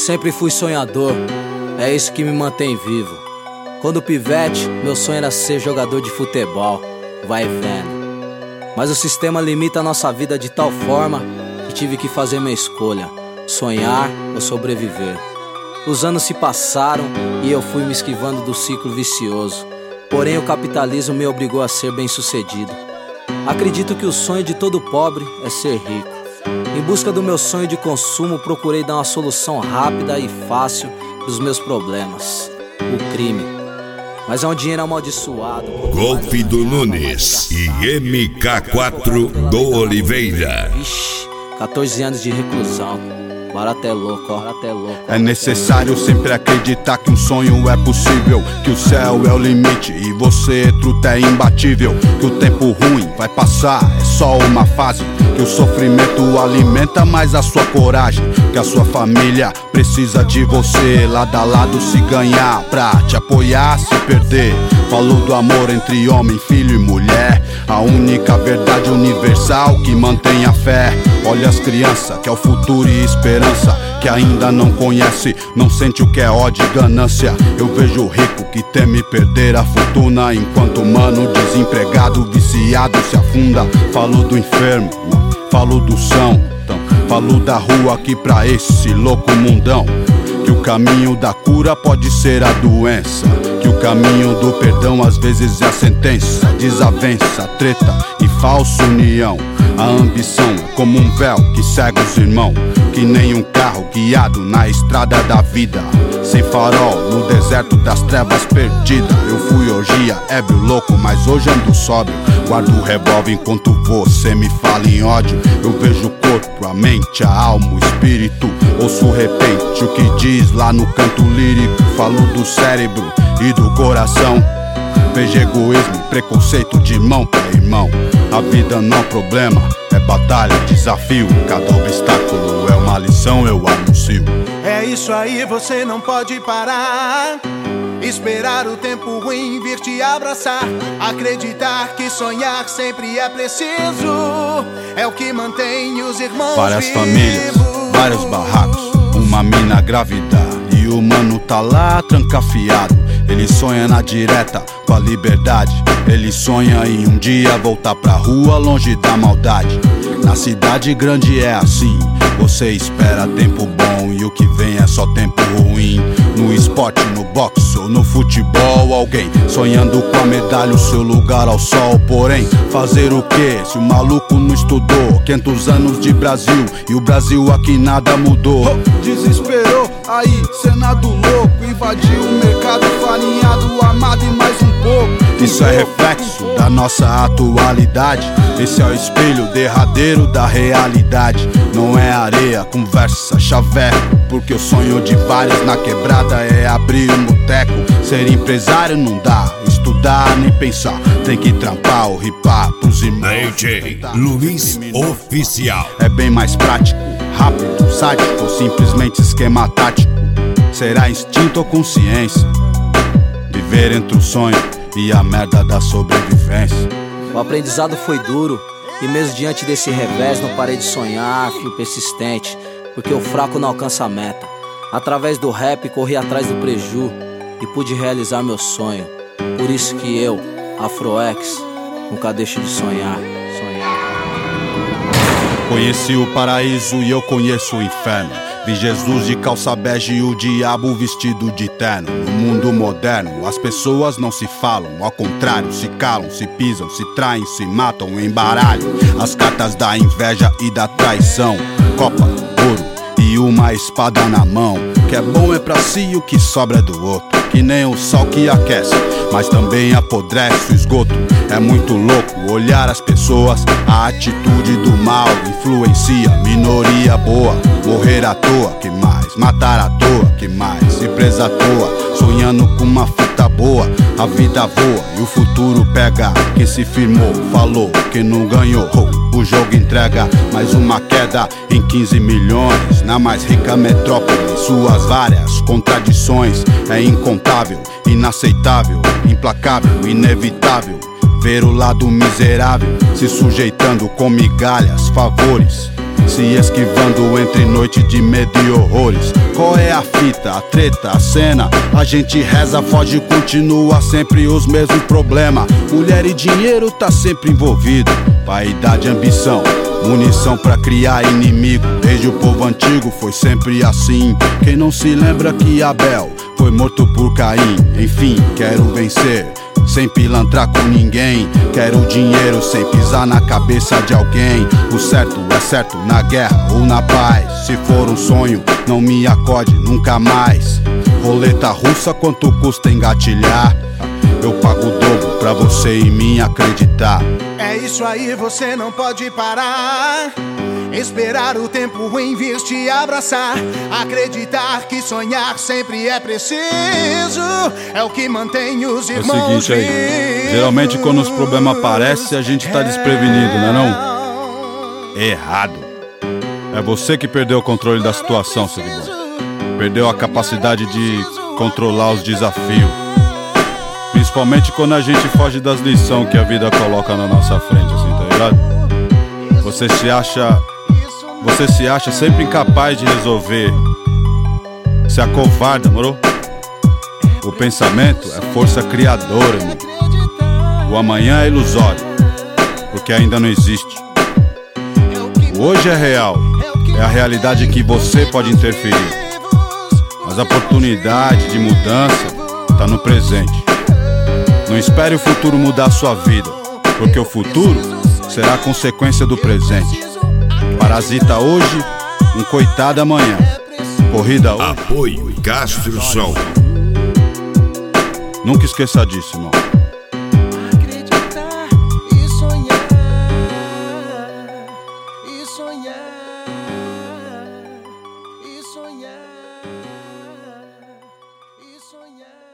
Sempre fui sonhador, é isso que me mantém vivo. Quando pivete, meu sonho era ser jogador de futebol, vai vendo. Mas o sistema limita a nossa vida de tal forma que tive que fazer minha escolha: sonhar ou sobreviver. Os anos se passaram e eu fui me esquivando do ciclo vicioso. Porém o capitalismo me obrigou a ser bem-sucedido. Acredito que o sonho de todo pobre é ser rico. Em busca do meu sonho de consumo, procurei dar uma solução rápida e fácil dos meus problemas: o crime. Mas é um dinheiro amaldiçoado. Golpe do Nunes e MK4 do Oliveira. Vixe, 14 anos de reclusão. Barato é louco, ó, barato é louco. É necessário sempre acreditar que um sonho é possível, que o céu é o limite e você, truta, é imbatível. Que o tempo ruim vai passar, é só uma fase. Que o sofrimento alimenta mais a sua coragem. Que a sua família precisa de você, lado a lado se ganhar, pra te apoiar, se perder. Falou do amor entre homem, filho e mulher, a única verdade universal que mantém a fé. Olha as crianças, que é o futuro e esperança, que ainda não conhece, não sente o que é ódio e ganância. Eu vejo o rico que teme perder a fortuna, enquanto o mano desempregado, viciado se afunda. Falou do enfermo, falou do são, falou da rua aqui pra esse louco mundão. Que o caminho da cura pode ser a doença, que o caminho do perdão às vezes é a sentença. Desavença, treta e falsa união. A ambição é como um véu que cega os irmãos, que nem um carro guiado na estrada da vida, sem farol no deserto das trevas perdida. Eu fui orgia, ébrio, louco, mas hoje ando sóbrio. Guardo o revólver enquanto você me fala em ódio. Eu vejo o corpo, a mente, a alma, o espírito. Ouço repente o que diz lá no canto lírico. Falo do cérebro e do coração. Vejo egoísmo e preconceito de irmão pra irmão. A vida não é problema, é batalha, desafio. Cada obstáculo é uma lição, eu anuncio. É isso aí, você não pode parar. Esperar o tempo ruim vir te abraçar. Acreditar que sonhar sempre é preciso. É o que mantém os irmãos Várias vivos. famílias, vários barracos, uma mina grávida e o mano tá lá trancafiado. Ele sonha na direta com a liberdade. Ele sonha em um dia voltar pra rua longe da maldade. Na cidade grande é assim, você espera tempo bom e o que vem é só tempo ruim. No esporte, no boxe ou no futebol, alguém sonhando com a medalha, o seu lugar ao sol. Porém, fazer o que se o maluco não estudou? 500 anos de Brasil e o Brasil aqui nada mudou. Desesperou, aí Senado louco, invadiu o mercado farinhado, amado e mais um pouco. Isso é reflexo da nossa atualidade. Esse é o espelho derradeiro da realidade. Não é areia, conversa, chaveco, porque o sonho de vários na quebrada é abrir um boteco. Ser empresário não dá, estudar nem pensar. Tem que trampar ou ripar pros irmãos. DJ Luiz Oficial. É bem mais prático, rápido, sádico ou simplesmente esquema tático. Será instinto ou consciência? Viver entre o sonho e a merda da sobrevivência. O aprendizado foi duro e mesmo diante desse revés não parei de sonhar, fui persistente, porque o fraco não alcança a meta. Através do rap corri atrás do preju e pude realizar meu sonho. Por isso que eu, Afroex, nunca deixo de sonhar. Conheci o paraíso e eu conheço o inferno. Vi Jesus de calça bege e o diabo vestido de terno. No mundo moderno, as pessoas não se falam, ao contrário, se calam, se pisam, se traem, se matam, embaralham as cartas da inveja e da traição. Copa, ouro e uma espada na mão. O que é bom é pra si e o que sobra é do outro. Que nem o sol que aquece, mas também apodrece o esgoto. É muito louco olhar as pessoas, a atitude do mal influencia minoria boa. Morrer à toa, que mais? Matar à toa, que mais? Ir presa à toa, sonhando com uma fita boa. A vida voa e o futuro pega. Quem se firmou, falou, quem não ganhou, o jogo entrega mais uma queda em 15 milhões. Na mais rica metrópole, suas várias contradições. É incontável, inaceitável, implacável, inevitável ver o lado miserável se sujeitando com migalhas, favores se esquivando entre noite de medo e horrores. Qual é a fita, a treta, a cena? A gente reza, foge, continua sempre os mesmos problemas. Mulher e dinheiro tá sempre envolvido, vaidade, ambição, munição pra criar inimigo. Desde o povo antigo foi sempre assim. Quem não se lembra que Abel foi morto por Caim? Enfim, quero vencer sem pilantrar com ninguém. Quero dinheiro sem pisar na cabeça de alguém. O certo é certo na guerra ou na paz. Se for um sonho, não me acorde nunca mais. Roleta russa, quanto custa engatilhar? Eu pago o dobro pra você em mim acreditar. É isso aí, você não pode parar. Esperar o tempo ruim vir te abraçar. Acreditar que sonhar sempre é preciso. É o que mantém os irmãos É o seguinte aí, geralmente quando os problemas aparecem a gente tá desprevenido, não é não? Errado. É você que perdeu o controle da situação, seguidor. Perdeu a capacidade de controlar os desafios. Principalmente quando a gente foge das lições que a vida coloca na nossa frente, assim, tá ligado? Você se acha sempre incapaz de resolver. Se acovarda, moro? O pensamento é força criadora, irmão. O amanhã é ilusório, porque ainda não existe. O hoje é real, é a realidade em que você pode interferir. Mas a oportunidade de mudança tá no presente. Não espere o futuro mudar a sua vida, porque o futuro será a consequência do presente. Parasita hoje, um coitado amanhã. Corrida hoje. Apoio Castro Som. Nunca esqueça disso, irmão. Acreditar e sonhar, e sonhar, e sonhar, e sonhar.